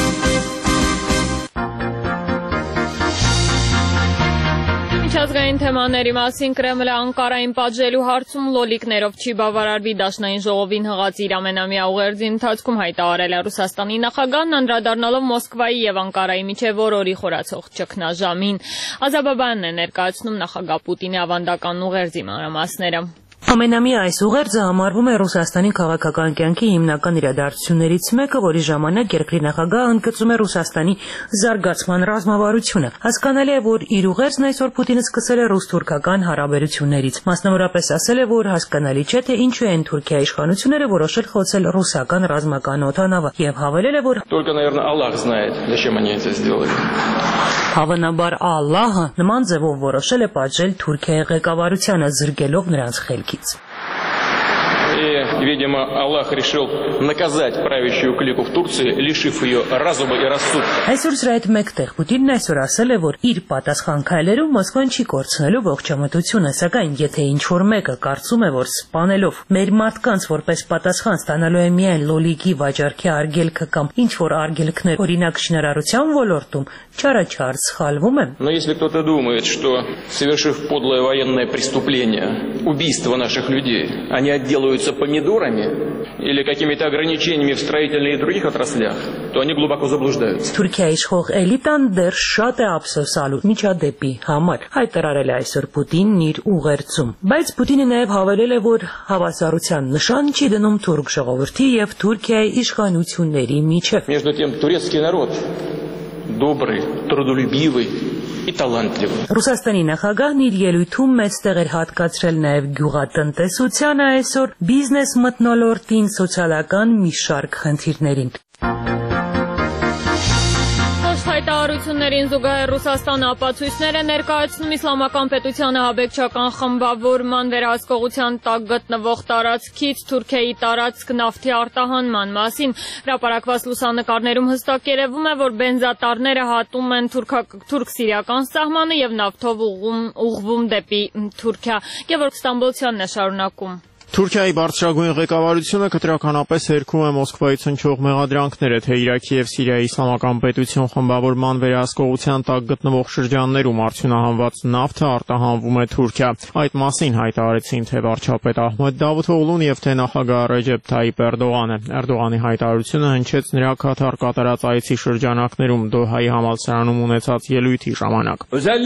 Միջազգային թեմաների մասին Կրեմլը Անկարային պատժելու հարցում լոլիկներով չի բավարարվի Դաշնային ժողովին հղած իր ամենամյա ուղերձի ընթացքում հայտարարել է Ռուսաստանի նախագահն, անդրադառնալով Մոսկվայի եւ Անկարայի միջև օրորի խորացող ճգնաժամին։ Ազաբաբանն է ներկայացնում նախագահ Պուտինի ավանդական ուղերձի մանրամասները։ Ամենամյա այս ուղերձը համարվում է Ռուսաստանի քաղաքական կյանքի հիմնական իրադարձություններից մեկը, որի ժամանակ երկրի նախագահը ընդգծում է Ռուսաստանի զարգացման ռազմավարությունը։ Հասկանալի է, որ իր ուղերձն այսօր Պուտինը սկսել է ռուս-թուրքական հարաբերություններից։ Մասնավորապես ասել է, որ հասկանալի չէ, թե ինչու են Թուրքիայի իշխանությունները որոշել խոցել ռուսական ռազմական օդանավը եւ հավելել է, որ Только, наверное, Аллах знает, зачем они это сделали. Հավանաբար Ալլահը նման ձևով որոշել է պատժել Թուրքիայի ղեկավարությանը, զրկելով նրանց խելքից։ И, видимо, Аллах решил наказать правящую клику в Турции, лишив ее разума и рассудка. Այսօր սրա հետ մեկտեղ Պուտինն այսօր ասել է, որ իր պատասխան քայլերով Մոսկվան չի կորցնելու ողջամտությունը, սակայն եթե ինչ-որ մեկը կարծում է, որ սպանելով մեր մարդկանց որպես պատասխան ստանալու է միայն լոլիկի վաճառքի արգելքը կամ ինչ-որ արգելքներ, օրինակ շինարարության ոլորտում, չարաչար սխալվում է։ Но если кто-то думает, что, совершив подлое военное преступление, убийство наших людей, они отделаются помидорами или какими-то ограничениями в строительных и других отраслях, то они глубоко заблуждаются. Թուրքիայի իշխող էլիտան դեռ շատ է ափսոսալու միջադեպի համար, հայտարարել է այսօր Պուտինն իր ուղերձում։ Բայց Պուտինը նաև հավելել է, որ հավասարության նշան չի դնում թուրք ժողովրդի եւ Թուրքիայի իշխանությունների միջև։ Между тем, турецкий народ добрый, трудолюбивый и талантливый. Ռուսաստանի նախագահն իր ելույթում մեծ տեղ էր հատկացրել նաև գյուղատնտեսությանը, այսօր բիզնես մթնոլորտին, սոցիալական մի շարք խնդիրներին։ Հայտարարություններին զուգահեռ Ռուսաստանը ապացույցներ է ներկայացնում իսլամական պետությանը հաբեկչական խմբավորման վերահսկողության տակ գտնվող տարածքից Թուրքիայի տարածք նավթի արտահանման մասին։ Հրապարակված լուսանկարներում հստակ երևում է, որ բենզատարները հատում են թուրք-սիրիական սահմանը եւ նավթով ուղղվում դեպի Թուրքիա։ Գևորգ Ստամբոլցյանն է շարունակում։ Թուրքիայի բարձրագույն ղեկավարությունը կտրականապես հերքում է Մոսկվայից հնչող մեղադրանքները, թե Իրաքի եւ Սիրիայի իսլամական պետություն խմբավորման վերահսկողության տակ գտնվող շրջաններում արդյունահանված նավթը արտահանվում է Թուրքիա։ Այդ մասին հայտարարեցին թե վարչապետ Ահմեդ Դավութօղլուն եւ թե նախագահ Ռեջեփ Թայիպ Էրդողանը։ Էրդողանի հայտարարությունը հնչեց նրա Կաթար կատարած այցի շրջանակներում Դոհայի համալսարանում ունեցած ելույթի ժամանակ։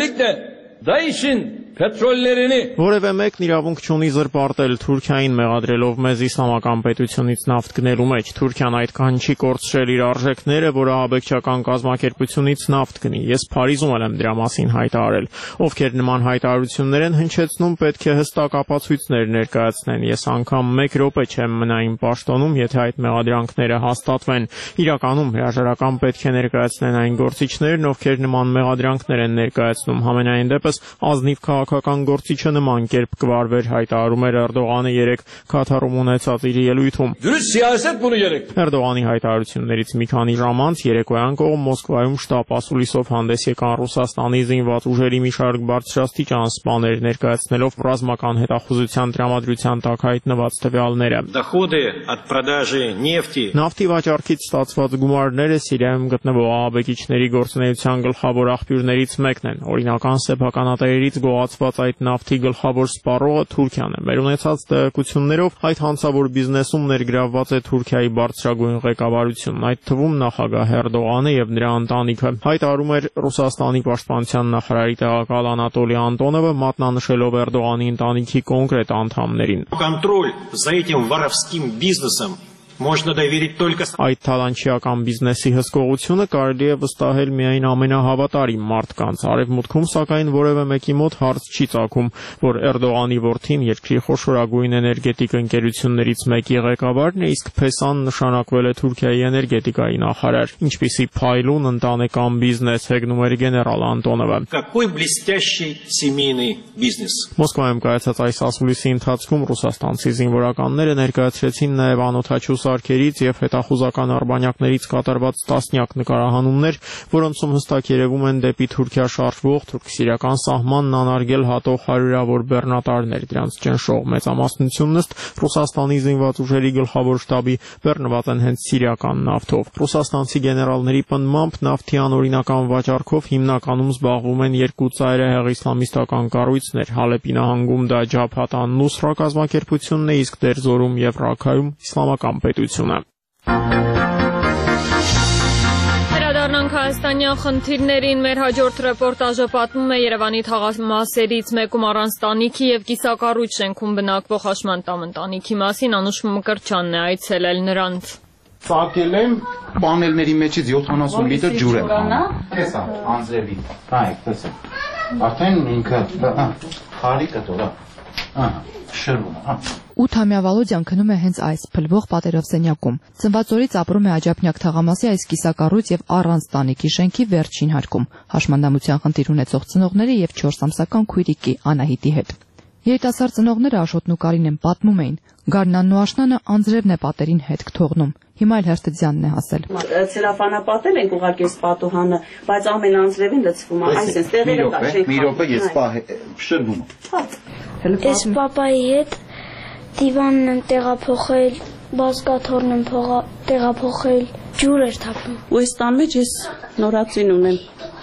Որևէ մեկն իրավունք չունի զրպարտել Թուրքիային մեղադրելով մեզ իսլամական պետությունից նավթ գնելու մեջ։ Թուրքիան այդքան չի կորցրել իր արժեքները, որը աբեկչական կազմակերպությունից նավթ գնի։ Ես Փարիզում եմ դրա մասին հայտարարել։ Ովքեր նման հայտարարություններ են հնչեցնում, պետք է հստակ ապացույցներ ներկայացնեն։ Ես անգամ մեկ րոպե չեմ մնա իմ պաշտոնում, եթե այդ մեղադրանքները հաստատվեն։ Իրականում հրաժարական պետք է ներկայացնեն այն գործիչներն, ովքեր նման մեղադրանքներ են ներկայացնում։ Համենայն դեպս ևս ազնիվ քաղաքական գործիչը նման կերպ կվարվեր, հայտարարում էր Էրդողանը երեկ Քաթարում ունեցած իր ելույթում։ Էրդողանի հայտարարություններից մի քանի ժամ անց երեկոյան կողմ Մոսկվայում շտաբ ասուլիսով հանդես եկան Ռուսաստանի զինված ուժերի մի շարք բարձրաստիճան սպաներ, ներկայացնելով ռազմական հետախուզության տրամադրության տակ հայտնված տվյալները։ Նավթի վաճառքից ստացված գումարները Սիրիայում գտնվող ահաբեկիչների գործունեության գլխավոր աղբյուրներից մեկն են։ Օրինական սեփականատերերից գողացված այդ նավթի գլխավոր սպառողը Թուրքիան է։ Մեր ունեցած տեղեկություններով այդ հանցավոր բիզնեսում ներգրավված է Թուրքիայի բարձրագույն ղեկավարությունն, այդ թվում նախագահ Էրդողանը եւ նրա ընտանիքը։ Հայտարարում էր Ռուսաստանի պաշտպանության նախարարի տեղակալ Անատոլի Անտոնովը, մատնանշելով Էրդողանի ընտանիքի կոնկրետ անդամներին։ Контроль за этим воровским бизнесом можно доверить только Այդ թալանչիական բիզնեսի հսկողությունը կարելի է վստահել միայն ամենահավատարիմ մարդկանց։ Արևմուտքում, սակայն, որևէ մեկի մոտ հարց չի ծագում, որ Էրդողանի որդին երկրի խոշորագույն էներգետիկ ընկերություններից մեկի ղեկավարն է, իսկ Փեսան նշանակվել է Թուրքիայի էներգետիկայի նախարար։ Ինչպիսի փայլուն ընտանեկան բիզնես, հեգնում էր գեներալ Անտոնովը։ Какой блестящий семейный бизнес։ Մոսկվայում կայացած այս ասուլիսի ընթացքում ռուսաստանցի զինվորականները ներկայացրեցին նաև անօթաչու սարքերից եւ հետախուզական արբանյակներից կատարված տասնյակ նկարահանումներ, որոնցում հստակ երևում են դեպի Թուրքիա շարժվող թուրք-սիրիական սահմանն անարգել հատող հարյուրավոր բեռնատարներ։ Դրանց ճնշող մեծամասնությունն ըստ Ռուսաստանի զինված ուժերի գլխավոր շտաբի բեռնված են հենց սիրիական նավթով։ Ռուսաստանցի գեներալների պնդմամբ նավթի անօրինական վաճառքով հիմնականում զբաղվում են երկու ծայրահեղ իսլամիստական կառույցներ՝ Հալեպի նահանգում դա Ջաբհաթ ան-Նուսրա կազմակերպությունն է, իսկ Դերզորում եւ Ռաքայում իսլամական պետությունը։ Վերադառնանք հայաստանյան խնդիրներին։ Մեր հաջորդ ռեպորտաժը պատմում է Երևանի թաղամասերից մեկում առանց տանիքի եւ կիսակառույց շենքում բնակվող Հաշմանդամ ընտանիքի մասին։ Անուշ Մկրտչյանն է այցելել նրանց։ Ծակել եմ պանելների մեջից յոթանասուն լիտր ջուր եմ անում։ Տեսա, անձրևի։ Հա, այդպես է։ Արդեն ինքը խարիկը տորա։ Ահա, շրվում է, հա։ ութամյա Վալոդյան քնում է հենց այս փլվող պատերով սենյակում։ Ծնվածօրից ապրում է Աջափնյակ թաղամասի այս կիսակառույց եւ առանց տանիքի շենքի վերջին հարկում, հաշմանդամության խնդիր ունեցող ծնողների եւ չորս ամսական քույրիկի Անահիտի հետ։ Երիտասարդ ծնողները Աշոտն ու Կարինեն պատմում էին, Գարնանն ու Աշնանը անձրևն է պատերին հետք թողնում։ Հիմա էլ Հերթեձյանն է հասել։ Ցելոֆանապատել ենք ուղղակի այս պատուհանը, բայց ամեն անձրևին լցվում է, այսպես տեղերը կա շենքը։ Մի րոպե ես շրվում եմ։ Ես պապայի հետ դիվանն եմ տեղափոխել, բազկաթոռն եմ տեղափոխել, ջուր էր թափում։ Ու այս տան մեջ ես նորածին ունեմ,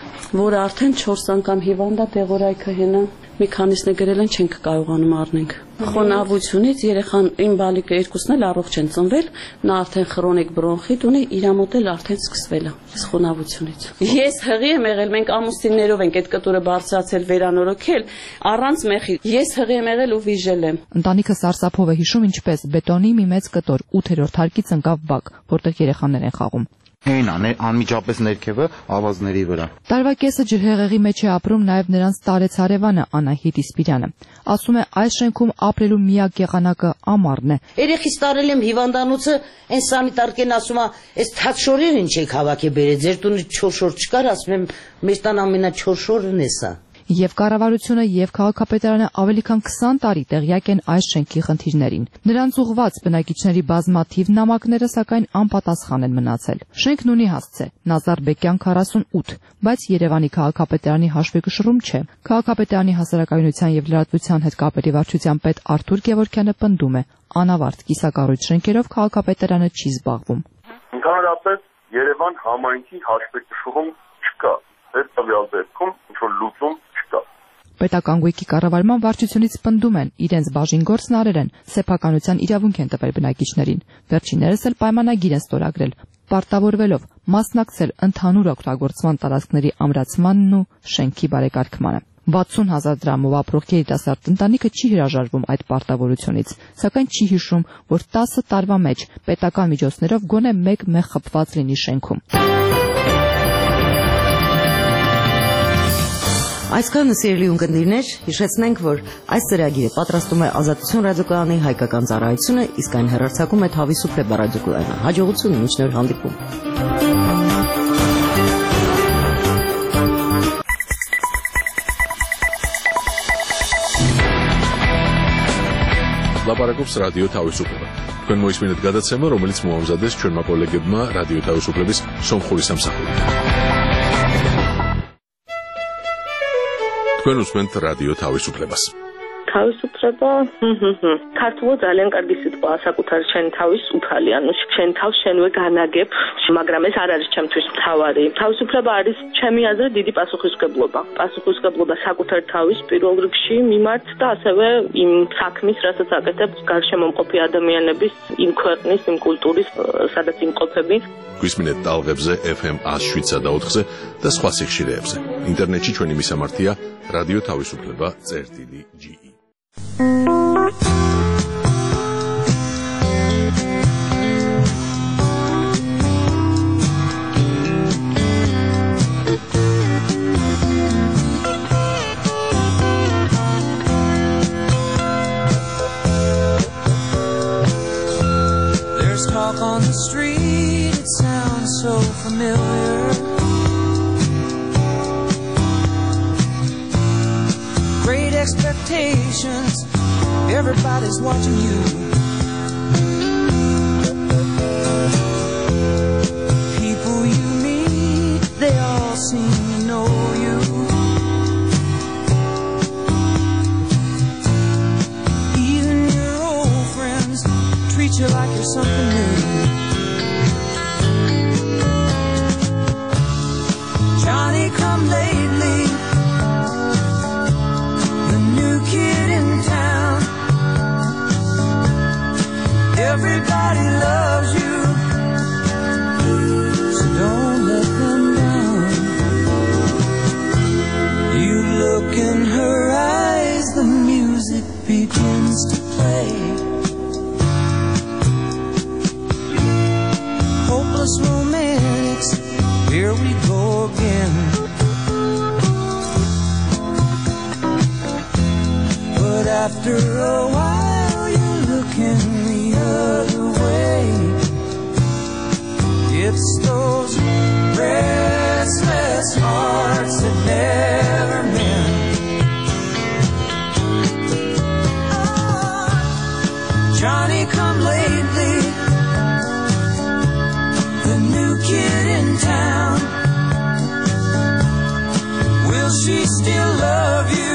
որը արդեն չորս անգամ հիվանդ է, տեղորայքը հենա։ Մի քանիսն է գրել են չենք կարողանում առնենք։ Խոնավությունից երեխան իմ բալիկը երկուսն էլ առողջ են ծնվել, նա արդեն քրոնիկ բրոնխիտ ունի, իր մոտ էլ արդեն սկսվել է այս խոնավությունից։ Ես հղի եմ եղել, մենք ամուսիններով ենք այդ կտուրը բարձրացել, վերանորոգել, առանց մեխի։ Ես հղի եմ եղել ու վիժել եմ։ Ընտանիքը սարսափով է հիշում, ինչպես բետոնի մի մեծ կտոր ութերորդ հարկից ընկավ բակ, որտեղ երեխաներ են խաղում։ Այն անմիջապես ներքևը ավազների վրա։ Տարվա կեսը ջրհեղեղի մեջ է ապրում նաև նրանց տարեց հարևանը Անահիտ Իսպիրյանը։ Ասում է, այս շենքում ապրելու միակ եղանակը ամառն է։ Երեխիս տարել եմ հիվանդանոցը, այն սանիտարկեն ասում է, այս թաց շորերը ինչ եք հավաքի բերել, ձեր տունը չոր շոր չկար, ասում եմ, մեր տան ամենաչոր շորն է սա։ Եվ կառավարությունը եւ քաղաքապետարանը ավելի քան քսան տարի տեղյակ են այս շենքի խնդիրներին։ Նրանց ուղված բնակիչների բազմաթիվ նամակները սակայն անպատասխան են մնացել։ Շենքն ունի հասցե Նազարբեկյան քառասունութ, բայց Երևանի քաղաքապետարանի հաշվեկշռում չէ։ Քաղաքապետարանի հասարակայնության եւ լրատվության հետ կապերի վարչության պետ Արթուր Գևորգյանը պնդում է, անավարտ կիսակառույց շենքերով քաղաքապետարանը չի զբաղվում։ Ընդհանրապես Երևան համայնքի հաշվեկշռում չկա։ Այս տվյալ դեպքում ինչ-որ լուծում չկա։ Պետական գույքի կառավարման վարչությունից պնդում են, իրենց բաժին գործն արել են, սեփականության իրավունք են տվել բնակիչներին։ Վերջիններս էլ պայմանագիր են ստորագրել, պարտավորվելով մասնակցել ընդհանուր օգտագործման տարածքների ամրացմանն ու շենքի բարեկարգմանը։ վաթսուն հազար դրամով ապրող երիտասարդ ընտանիքը չի հրաժարվում այդ պարտավորությունից, սակայն չի հիշում, որ տասը տարվա մեջ պետական միջոցներով գոնե մեկ մեղ խփված լինի շենքում։ Այսքանը սիրելի ունկնդիրներ, հիշեցնենք, որ այս ծրագիրը պատրաստում է Ազատություն ռադիոկայանի հայկական ծառայությունը, իսկ այն հեռարձակում է Թավիսուփլե ռադիոկայանը։ Հաջողություն, մինչ նոր հանդիպում։ ლაპარაკობს რადიო თავისუფლება. თქვენ მოისმინეთ გადაცემა, რომელიც მოამზადეს ჩვენმა კოლეგებმა რადიო თავისუფლების სომხური სამსახურით. თქვენ უსმენთ რადიო თავისუფლებას. თავისუფლება ქართულად ძალიან კარგი სიტყვა საკუთარ შენ თავის უფალი, ანუ შენ თავს შენვე განაგებ, მაგრამ ეს არ არის ჩემთვის მთავარი. თავისუფლება არის ჩემი აზრით დიდი პასუხისმგებლობა. პასუხისმგებლობა საკუთარ თავის პირველ რიგში მიმართ და ასევე იმ საქმის, რასაც აკეთებს გარშემომყოფი ადამიანების, იმ ქვეყნის, იმ კულტურის, სადაც იმყოფები. გვისმინეთ ტალღებზე ეფ ემ one oh seven და ოთხზე და სხვა სიხშირეებზე. ინტერნეტში ჩვენი მისამართია რადიო თავისუფლება წერტილი ჯი ი. There's talk on the street, it sounds so familiar. Great expectations, everybody's watching you. People you meet, they all seem to know you. Even your old friends treat you like you're something new. Johnny come lately, kid in town. Everybody loves you, so don't let them down. You look in her eyes, the music begins to play. Hopeless romantics, here we go again. But after a while you look in the other way. It's those restless hearts that never mend. Oh, Johnny come lately, the new kid in town. Will she still love you?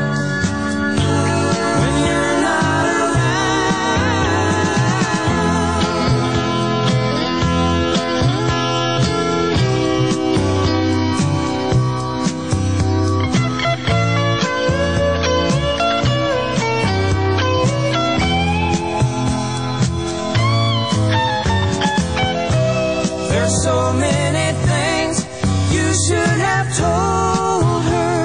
So many things you should have told her,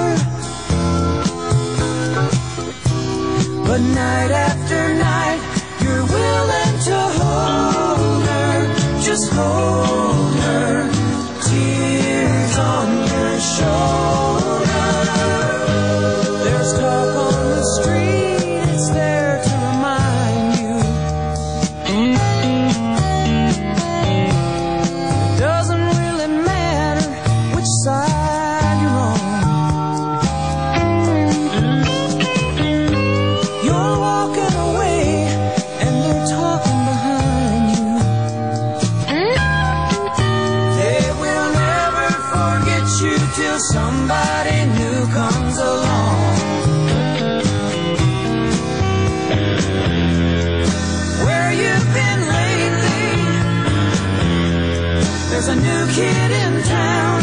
but night after night you're willing to hold her, just hold her, tears on your shoulder. There's talk on the street, it's there to remind you. Side you're on. You're walking away and they're talking behind you. They will never forget you till somebody new comes along. Where you've been lately, there's a new kid in town.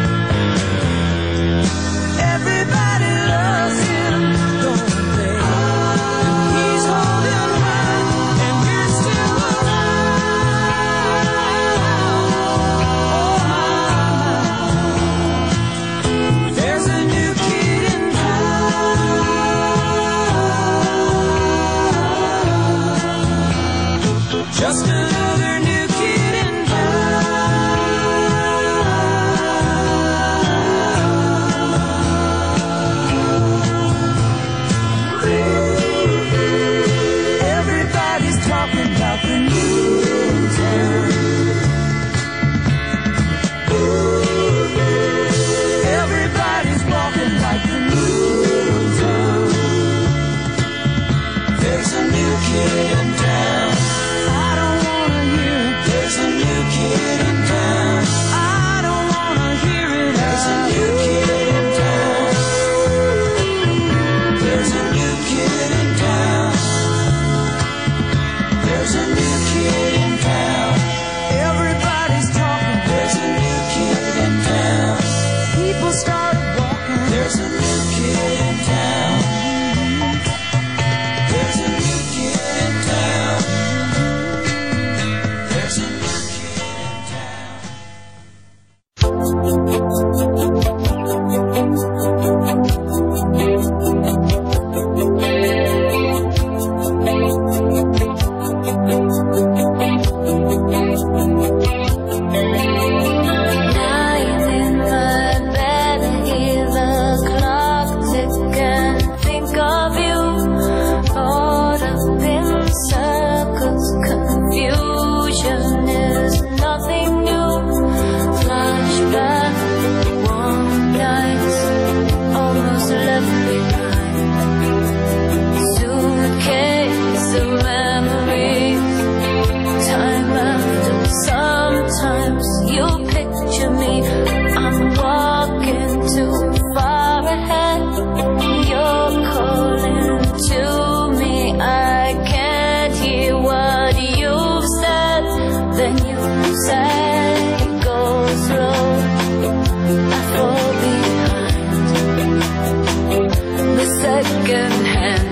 Everybody loves him, don't they? And he's holding her, and you're still around. Oh, there's a new kid in town. Just another new kid in town.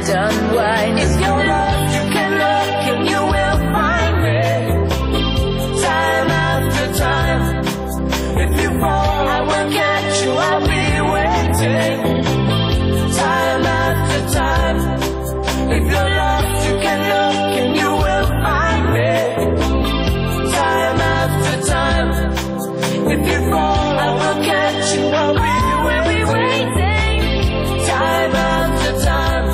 hand unwind. If you're lost, you can look and you will find me. Time after time. If you fall, I will catch you, I'll be waiting. Time after time. If you're lost, you can look and you will find me. Time after time. If you fall, I will catch you, I'll be waiting. Time after time.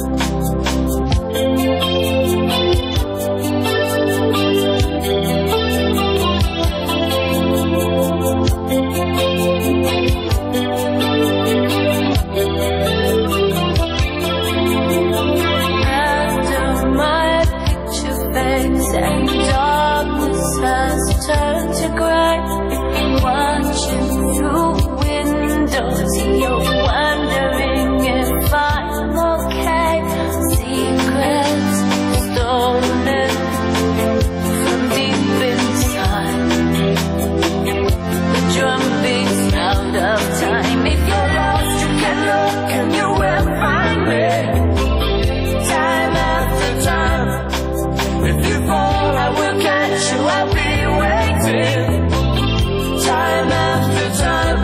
After my picture fades and darkness has turned to gray, watching through windows, you're wondering if I'm okay. Secrets stolen from deep inside, the drumbeat sound of time. If you're lost, you can look and you will find me. Time after time. If you fall, I will catch you, I'll be waiting. Time after time.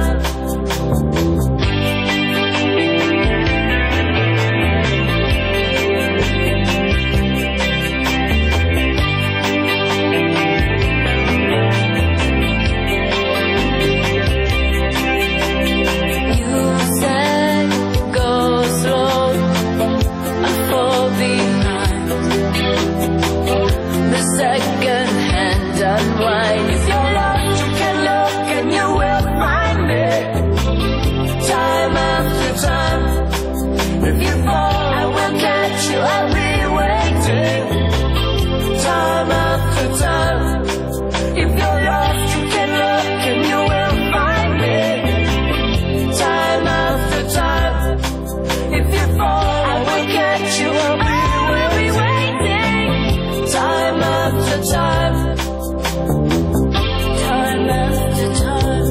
You said go slow, I fall behind. The second hand unwind. If you're lost, you can look and you will find me. Time after time. If you fall, I will catch you, I'll be waiting. Time after time. If you're lost, you can look and you will find me. Time after time. If you fall, I will catch you, I'll be waiting. Time after time. Time after time.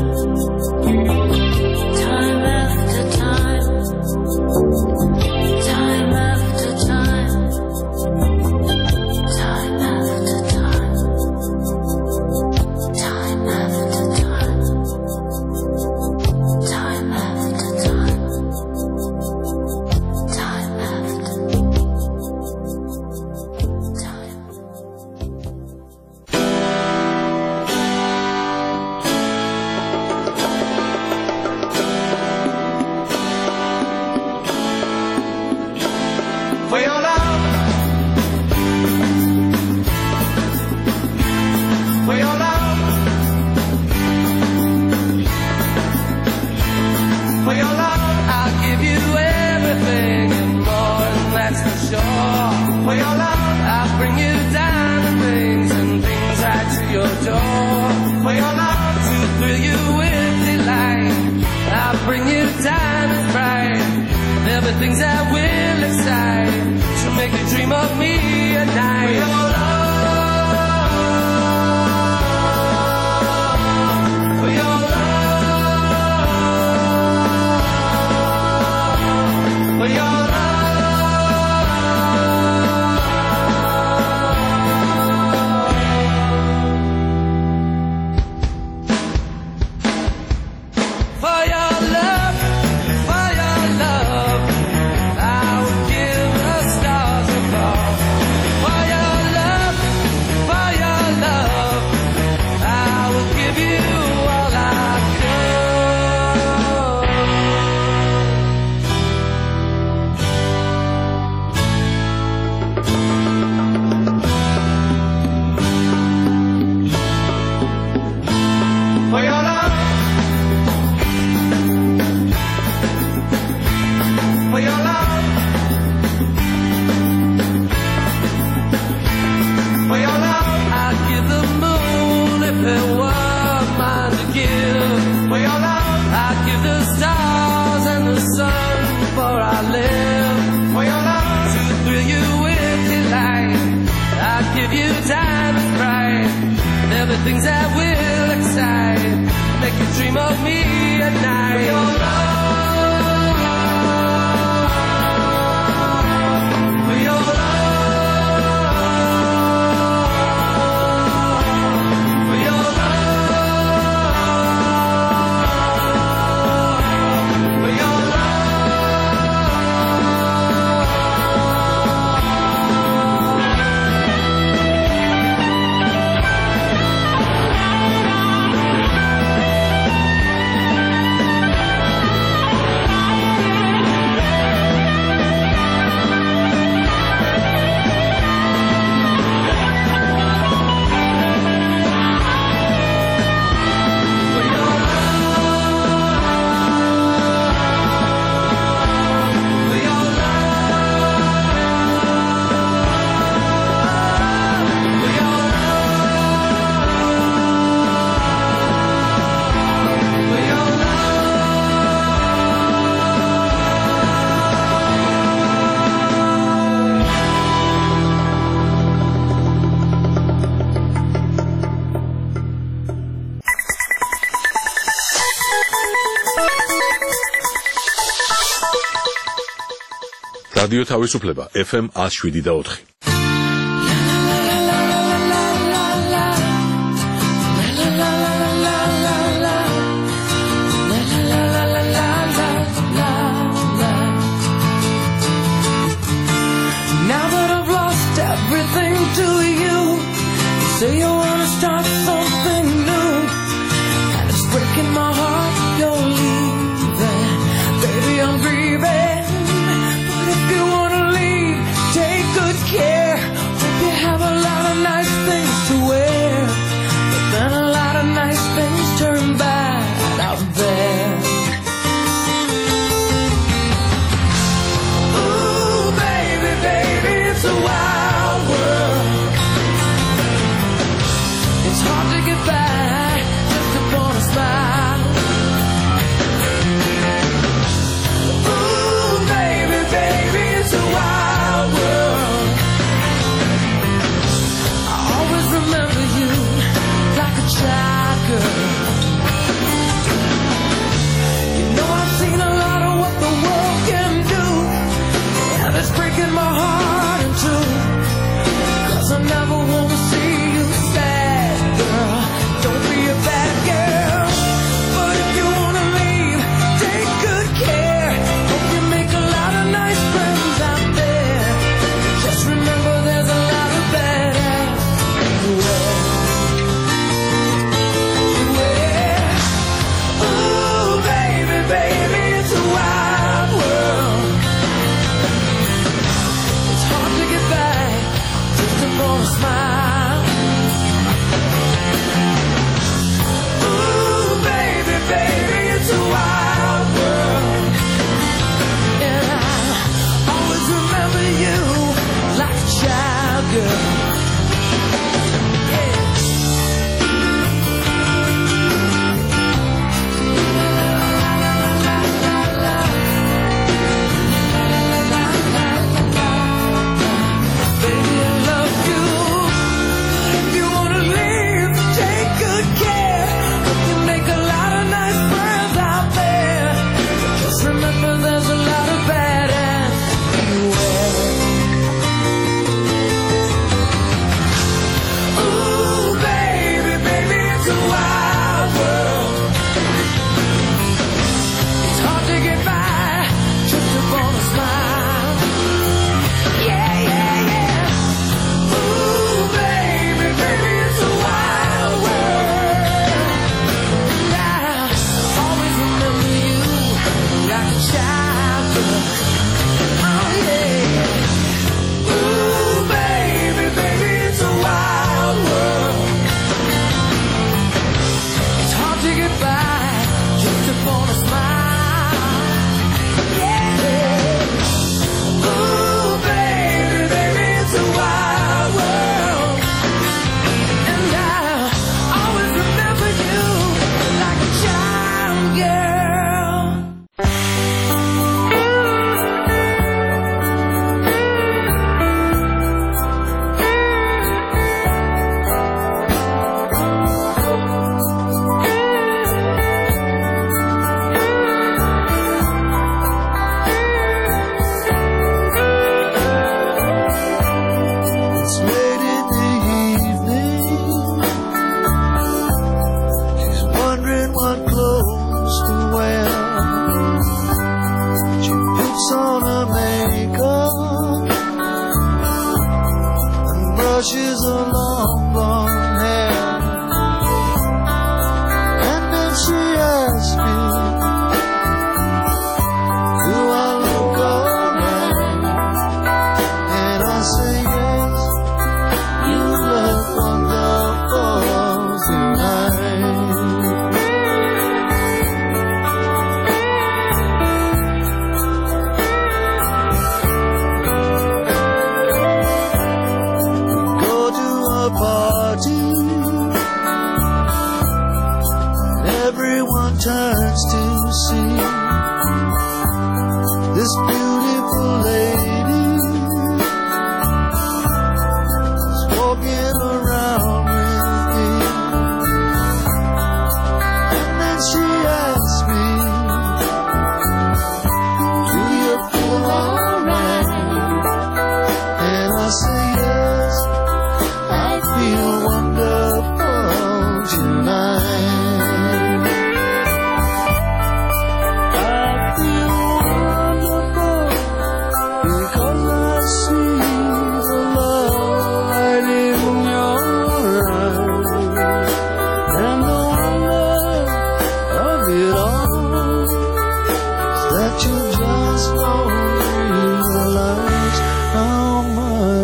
Time after time. Time after time. Time after time. Time after time. Time after time. Time after time. For your love, for your love, for your love, I'll give you everything and more, and that's for sure. For your love, I'll bring you diamond rings and things right to your door. For your love, to thrill you with delight, I'll bring you diamond bright. There'll be things that will excite. რადიო თავისუფლება ეფ ემ one oh seven და four. Now that I've lost everything to you, you say you wanna start something new, and it's breaking my heart you're leaving. Baby, I'm grieving, but if you wanna leave, take good care. Hope you have a lot of nice things to wear, but then a lot of nice things turn bad out there. Ooh, baby, baby, it's a wild world.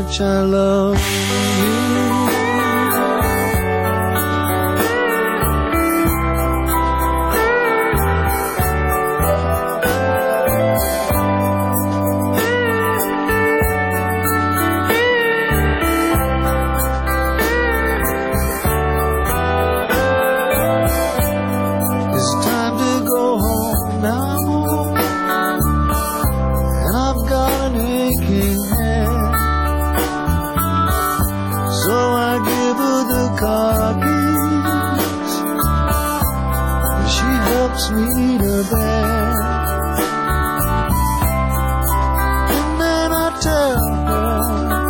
much I love you. Me to bed, and then I tell her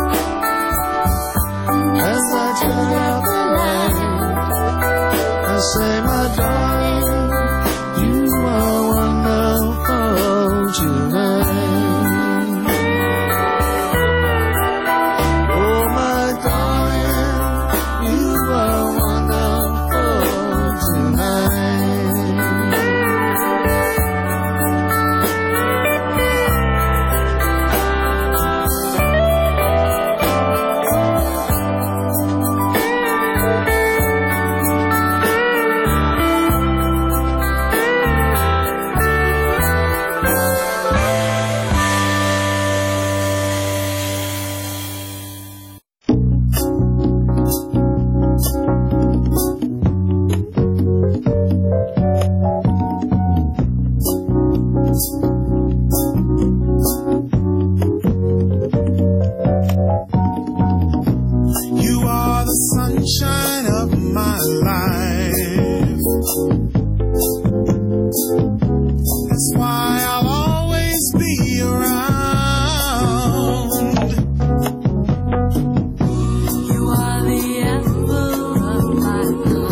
as I turn out the light, I say, my darling, you are wonderful tonight. Oh, my darling, you are wonderful tonight. Sunshine of my life. That's why I'll always be around. You are the apple of my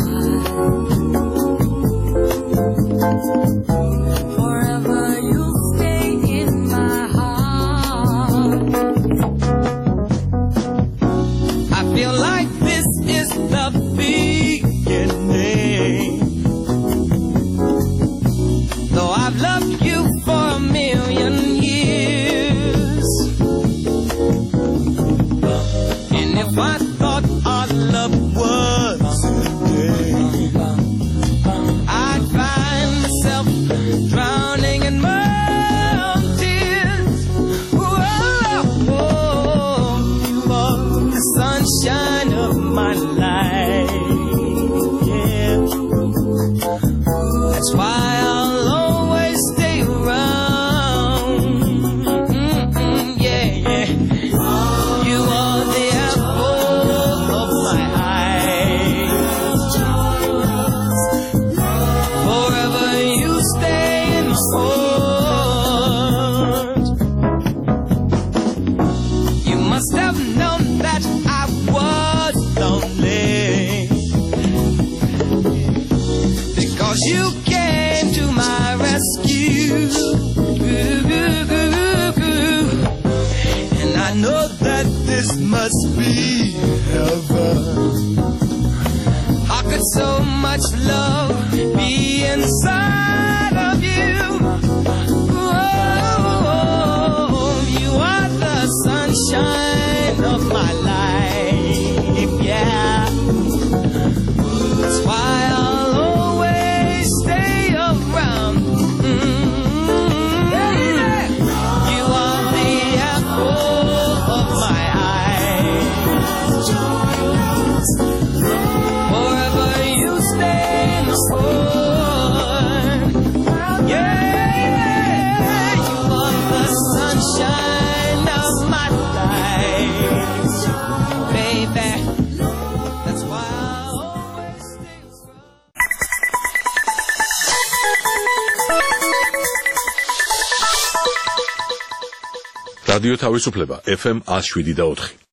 eye. Forever you'll stay in my heart. I feel like this is the beginning. Though I've loved you for a million years, and if I thought our love was a game, I'd find myself drowning in my own tears. Whoa, whoa, you are the sunshine of my life, yeah. That's why I'll always stay around, mm-mm, yeah, yeah. You are the apple of my eye. Forever you stay in my heart. You must have known that I was lonely, because you came to my rescue, and I know that this must be heaven. How could so much love be inside of you? Oh, you are the sunshine of my life, yeah. That's why I'll always stay around. Mm-hmm. You are the apple of my eye. Forever you stay in my heart. Yeah, you are the sunshine of my life, baby. That's why I'll always stay რადიო თავისუფლება ეფ ემ one oh seven და four.